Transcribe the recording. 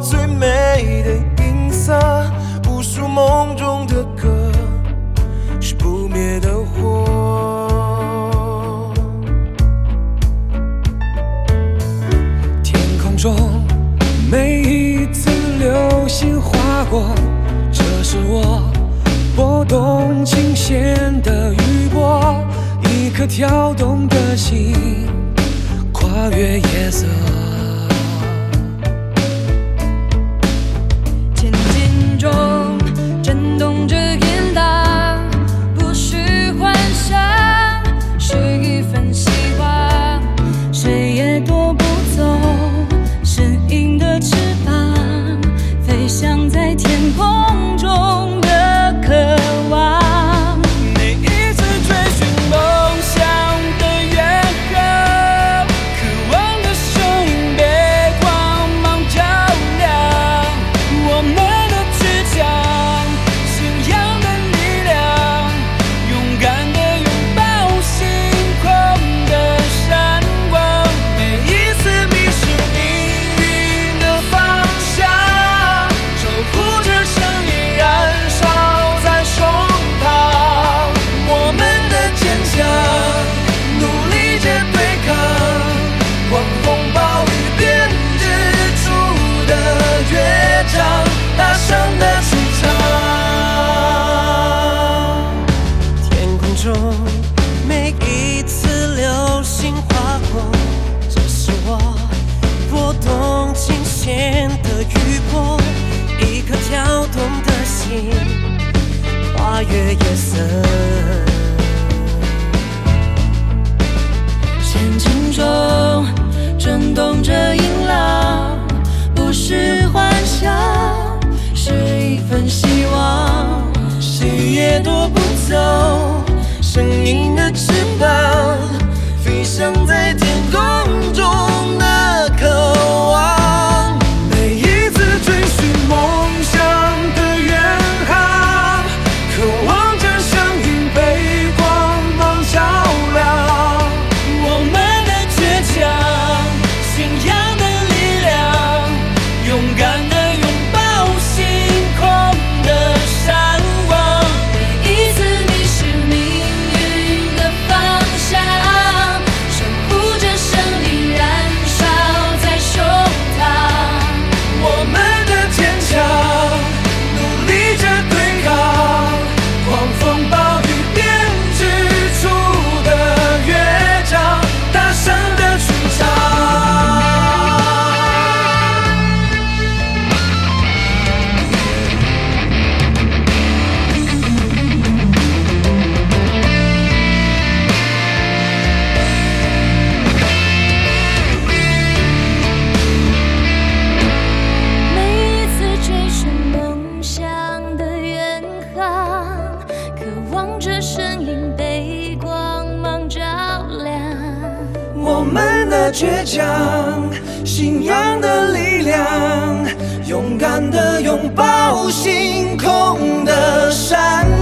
最美的音色，无数梦中的歌，是不灭的火。天空中每一次流星划过，这是我拨动琴弦的余波，一颗跳动的心，跨越夜色。 千斤中震动着音浪，不是幻想，是一份希望，谁也夺不走声音的翅膀，飞翔在天空中的渴望。 每一次追寻梦想的远航，渴望的声音被光芒照亮，我们的倔强，信仰的力量，勇敢的拥抱星空的闪光。每一次迷失命运的方向，守护着声音燃烧在胸膛，我们的坚强，努力着对抗狂风暴雨编织出的乐章，大声的出场。天空中每一次流星划过，这是我拨动琴弦的余波，一颗跳动的心，跨越夜色。 千斤中震动着音浪，不是幻想，是一份希望， 谁也夺不走声音的翅膀，飞翔在天空中的渴望。每一次追寻梦想的远航，渴望着声音被光芒照亮，我们的倔强，信仰的力量，勇敢的拥抱星空的闪光。 每一次迷失命运的方向，守护着生命燃烧在胸膛。 我们的坚强，努力着对抗狂风暴雨编织出的乐章，大声的出场。 每一次追寻梦想的远航，渴望着声音被光芒照亮。 我们的倔强，信仰的力量，勇敢的拥抱星空的闪